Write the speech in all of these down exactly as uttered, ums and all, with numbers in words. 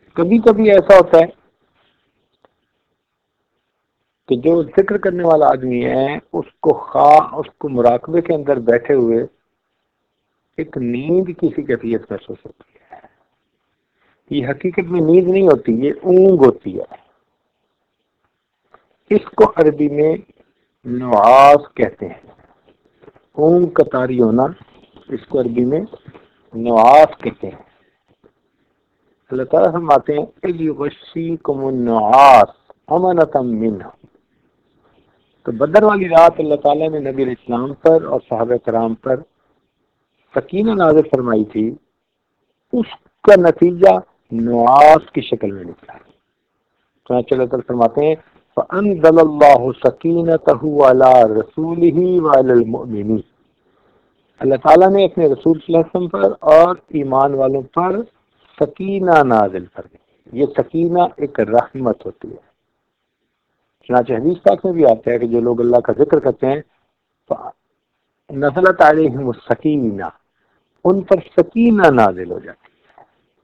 کبھی کبھی ایسا ہوتا ہے کہ جو ذکر کرنے والا آدمی ہے اس کو خواہ اس کو مراقبے کے اندر بیٹھے ہوئے ایک نیند کسی کیفیت محسوس ہوتی ہے. یہ حقیقت میں نیند نہیں ہوتی، یہ اونگ ہوتی ہے. اس کو عربی میں نعاس کہتے ہیں. اونگ کا طاری ہونا، اس کو عربی میں نعاس کہتے ہیں. اللہ تعالیٰ فرماتے ہیں اِذْ یُغَشِّیکُمُ النُّعَاسُ أَمَنَةً مِّنْهُ. تو بدر والی رات اللہ تعالیٰ نے نبی علیہ السلام پر اور صحابہ کرام پر سکینہ نازل فرمائی تھی، اس کا نتیجہ نعاس کی شکل میں نکلا. چنانچہ اللہ تعالیٰ فرماتے ہیں فَأَنزَلَ اللَّهُ سَكِينَتَهُ عَلَى رَسُولِهِ وَعَلَى الْمُؤْمِنِينَ. اللہ تعالیٰ نے اپنے رسول صلی اللہ علیہ وسلم پر اور ایمان والوں پر سکینہ نازل فرمائی. یہ سکینہ ایک رحمت ہوتی ہے. چنانچہ حدیث پاک میں بھی آتا ہے کہ جو لوگ اللہ کا ذکر کرتے ہیں نزلت علیہم السکینہ، ان پر سکینہ نازل ہو جاتی ہے.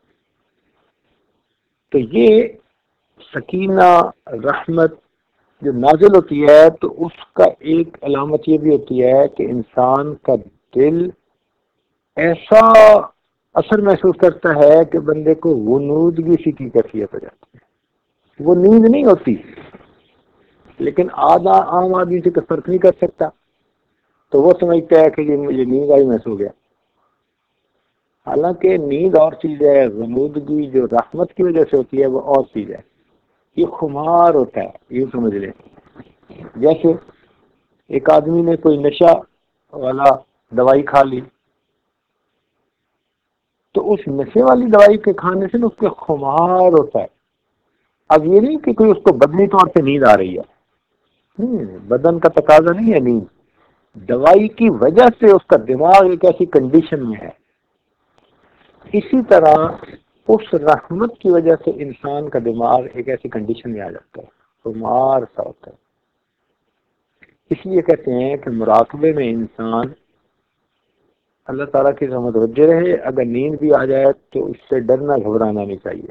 تو یہ سکینہ رحمت جو نازل ہوتی ہے تو اس کا ایک علامت یہ بھی ہوتی ہے کہ انسان کا دل ایسا اثر محسوس کرتا ہے کہ بندے کو غنودگی سی کی کیفیت ہو جاتی ہے. وہ نیند نہیں ہوتی، لیکن آدھا عام آدمی سے فرق نہیں کر سکتا، تو وہ سمجھتا ہے کہ یہ مجھے نیند آئی میں سو گیا. حالانکہ نیند اور چیز ہے، غنودگی جو رحمت کی وجہ سے ہوتی ہے وہ اور چیز ہے. یہ خمار ہوتا ہے، یوں سمجھ لیں. جیسے ایک آدمی نے کوئی نشہ والا دوائی کھا لی تو اس نشے والی دوائی کے کھانے سے اس کے خمار ہوتا ہے. اب یہ نہیں کہ کوئی اس کو بدنی طور سے نیند آ رہی ہے، نہیں، بدن کا تقاضا نہیں ہے نیند، دوائی کی وجہ سے اس کا دماغ ایک ایسی کنڈیشن میں ہے. اسی طرح اس رحمت کی وجہ سے انسان کا دماغ ایک ایسی کنڈیشن میں آ جاتا ہے، خمار سا ہوتا ہے. اس لیے کہتے ہیں کہ مراقبے میں انسان اللہ تعالیٰ کی رحمت متوجہ رہے. اگر نیند بھی آ جائے تو اس سے ڈرنا گھبرانا نہیں چاہیے.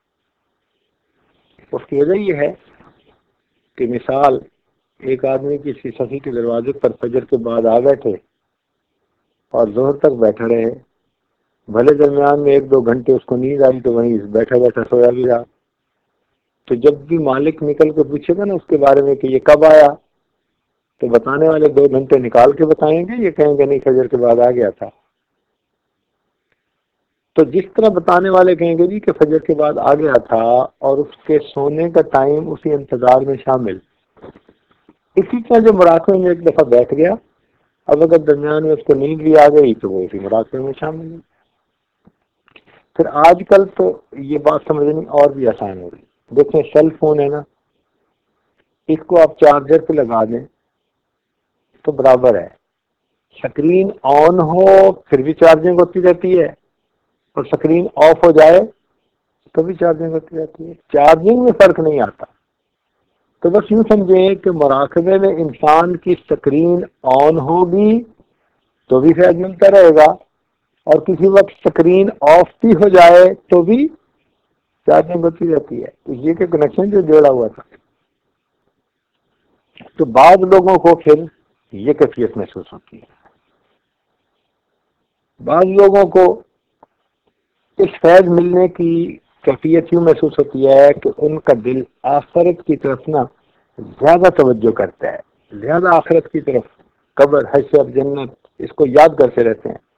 اس کی وجہ یہ ہے کہ مثال ایک آدمی کسی صفی کے دروازے پر فجر کے بعد آ بیٹھے اور ظہر تک بیٹھے رہے، بھلے درمیان میں ایک دو گھنٹے اس کو نیند آئی تو وہیں بیٹھا بیٹھا سویا بھی رہا. تو جب بھی مالک نکل کے پوچھے گا نا اس کے بارے میں کہ یہ کب آیا، تو بتانے والے دو گھنٹے نکال کے بتائیں گے، یہ کہیں گے نہیں فجر کے بعد آ گیا تھا. تو جس طرح بتانے والے کہیں گے جی کہ فجر کے بعد آ گیا تھا اور اس کے سونے کا ٹائم اسی انتظار میں شامل. اسی طرح جو مراقبے میں ایک دفعہ بیٹھ گیا، اب اگر درمیان میں اس کو نیند بھی آ گئی تو وہ اسی مراقبے میں شامل ہے. پھر آج کل تو یہ بات سمجھنی اور بھی آسان ہو گئی. دیکھیں سیل فون ہے نا، اس کو آپ چارجر پہ لگا دیں تو برابر ہے. سکرین آن ہو پھر بھی چارجنگ ہوتی رہتی ہے، اور سکرین آف ہو جائے تو بھی چارجنگ ہوتی رہتی ہے. چارجنگ میں فرق نہیں آتا. تو بس یوں سمجھیں کہ مراقبے میں انسان کی سکرین آن ہوگی تو بھی فیض ملتا رہے گا، اور کسی وقت سکرین آف بھی ہو جائے تو بھی چارجنگ ہوتی رہتی ہے. تو یہ کہ کنیکشن جو جوڑا ہوا تھا. تو بعض لوگوں کو پھر یہ کیفیت محسوس ہوتی ہے. بعض لوگوں کو اس فیض ملنے کی کیفیت یوں محسوس ہوتی ہے کہ ان کا دل آخرت کی طرف نا زیادہ توجہ کرتا ہے، زیادہ آخرت کی طرف، قبر، حشر، جنت، اس کو یاد کرتے رہتے ہیں.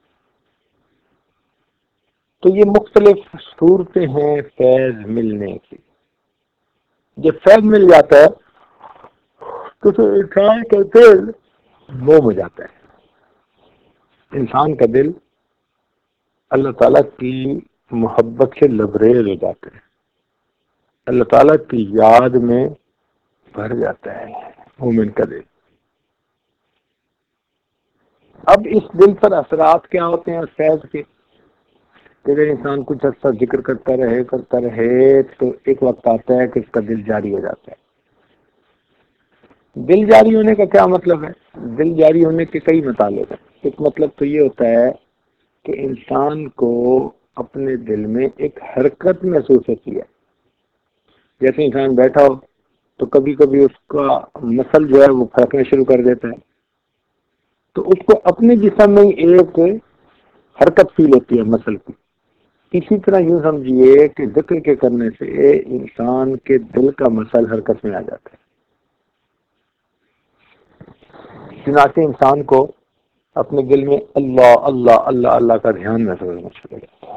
تو یہ مختلف صورتیں ہیں فیض ملنے کی. جب فیض مل جاتا ہے تو پھر انسان کا دل موم ہو جاتا ہے. انسان کا دل اللہ تعالیٰ کی محبت سے لبریز ہو جاتا ہے، اللہ تعالیٰ کی یاد میں بھر جاتا ہے مومن کا دل. اب اس دل پر اثرات کیا ہوتے ہیں فیض کے؟ کہ اگر انسان کچھ عرصہ ذکر کرتا رہے کرتا رہے تو ایک وقت آتا ہے کہ اس کا دل جاری ہو جاتا ہے. دل جاری ہونے کا کیا مطلب ہے؟ دل جاری ہونے کے کئی مطالب ہیں. ایک مطلب تو یہ ہوتا ہے کہ انسان کو اپنے دل میں ایک حرکت محسوس ہوتی ہے. جیسے انسان بیٹھا ہو تو کبھی کبھی اس کا مسل جو ہے وہ پھڑکنا شروع کر دیتا ہے، تو اس کو اپنے جسم میں ایک حرکت فیل ہوتی ہے مسل کی. اسی طرح یوں سمجھیے کہ ذکر کے کرنے سے انسان کے دل کا مسل حرکت میں آ جاتا ہے. چنانچہ انسان کو اپنے دل میں اللہ اللہ اللہ اللہ کا دھیان محسوس ہونا شروع ہو جاتا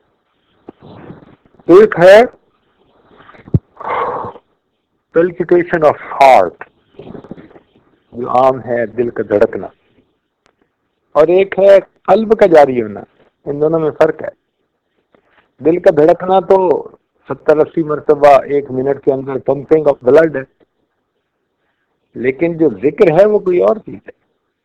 ہے. ایک ہے پلپیٹیشن آف ہارٹ، جو عام ہے دل کا دھڑکنا، اور ایک ہے قلب کا جاری ہونا. ان دونوں میں فرق ہے. دل کا دھڑکنا تو ستر اسی مرتبہ ایک منٹ کے اندر پمپنگ آف بلڈ ہے، لیکن جو ذکر ہے وہ کوئی اور چیز ہے.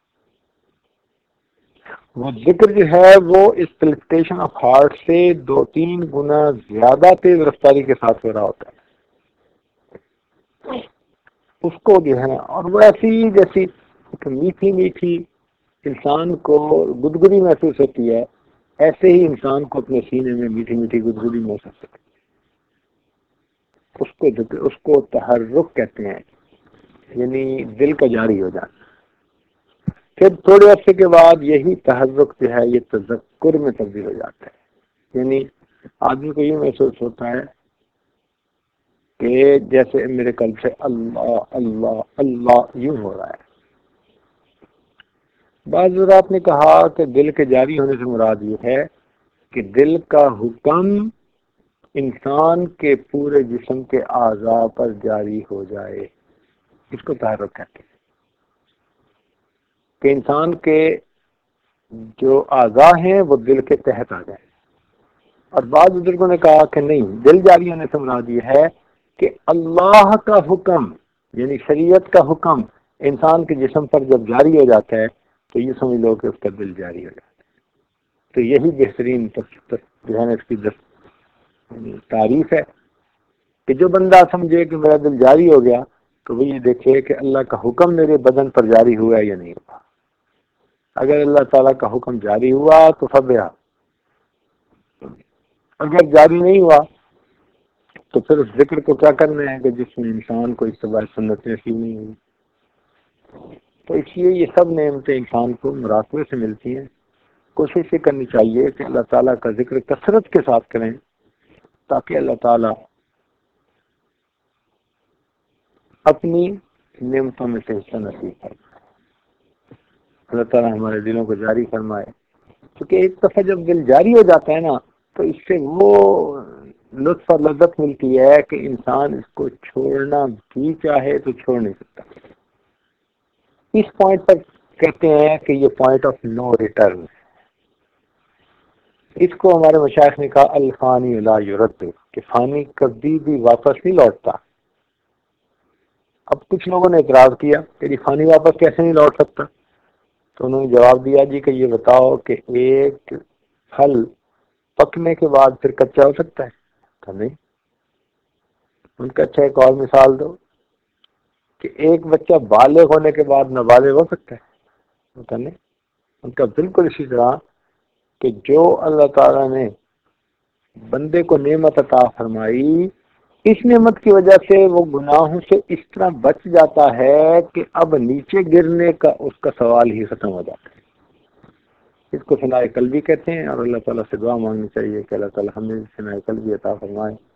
وہ ذکر جو ہے وہ اس پلپیٹیشن آف ہارٹ سے دو تین گنا زیادہ تیز رفتاری کے ساتھ ہو رہا ہوتا ہے. اس کو جو ہے، اور وہ ایسی جیسی میٹھی میٹھی انسان کو گدگدی محسوس ہوتی ہے، ایسے ہی انسان کو اپنے سینے میں میٹھی میٹھی گدگدی محسوس ہوتی ہے. اس کو اس کو تحرک کہتے ہیں، یعنی دل کا جاری ہو جانا. پھر تھوڑے عرصے کے بعد یہی تحرک جو ہے یہ تذکر میں تبدیل ہو جاتا ہے. یعنی آدمی کو یہ محسوس ہوتا ہے کہ جیسے میرے قلب سے اللہ اللہ اللہ یوں ہو رہا ہے. بعض حضرات نے کہا کہ دل کے جاری ہونے سے مراد یہ ہے کہ دل کا حکم انسان کے پورے جسم کے اعضاء پر جاری ہو جائے. اس کو تحرک کہتے ہیں کہ انسان کے جو اعضاء ہیں وہ دل کے تحت آ جائیں. اور بعض بزرگوں نے کہا کہ نہیں، دل جاری ہونے سے مراد یہ ہے کہ اللہ کا حکم، یعنی شریعت کا حکم انسان کے جسم پر جب جاری ہو جاتا ہے تو یہ سمجھ لو کہ اس کا دل جاری ہو جاتا ہے. تو یہی بہترین جو ہے اس کی تعریف ہے کہ جو بندہ سمجھے کہ میرا دل جاری ہو گیا تو وہ یہ دیکھے کہ اللہ کا حکم میرے بدن پر جاری ہوا ہے یا نہیں ہوا. اگر اللہ تعالیٰ کا حکم جاری ہوا تو فبیا، اگر جاری نہیں ہوا تو پھر اس ذکر کو کیا کرنا ہے کہ جس میں انسان کو اتباع سنت نصیب نہیں ہوئی. تو اس لیے یہ سب نعمتیں انسان کو مراقبے سے ملتی ہیں. کوشش یہ کرنی چاہیے کہ اللہ تعالیٰ کا ذکر کثرت کے ساتھ کریں تاکہ اللہ تعالیٰ اپنی نعمتوں میں سے حصہ نصیب کرے. اللہ تعالیٰ ہمارے دلوں کو جاری فرمائے، کیونکہ ایک دفعہ جب دل جاری ہو جاتا ہے نا تو اس سے وہ لطف اور لذت ملتی ہے کہ انسان اس کو چھوڑنا بھی چاہے تو چھوڑ نہیں سکتا. اس پوائنٹ پر کہتے ہیں کہ یہ پوائنٹ آف نو ریٹرن. اس کو ہمارے مشائخ نے کہا الفانی لا یرد، کہ فانی کبھی بھی واپس نہیں لوٹتا. اب کچھ لوگوں نے اعتراض کیا کہ یہ فانی واپس کیسے نہیں لوٹ سکتا؟ تو انہوں نے جواب دیا جی کہ یہ بتاؤ کہ ایک پھل پکنے کے بعد پھر کچا ہو سکتا ہے؟ تو نہیں. ان کا اچھا ایک اور مثال دو کہ ایک بچہ بالغ ہونے کے بعد نابالغ ہو سکتا ہے؟ تو نہیں. ان کا بالکل اسی طرح کہ جو اللہ تعالیٰ نے بندے کو نعمت عطا فرمائی، اس نعمت کی وجہ سے وہ گناہوں سے اس طرح بچ جاتا ہے کہ اب نیچے گرنے کا اس کا سوال ہی ختم ہو جاتا ہے. اس کو صناعِ قلبی کہتے ہیں، اور اللہ تعالیٰ سے دعا مانگنی چاہیے کہ اللہ تعالیٰ ہمیں صناعِ قلبی عطا فرمائے.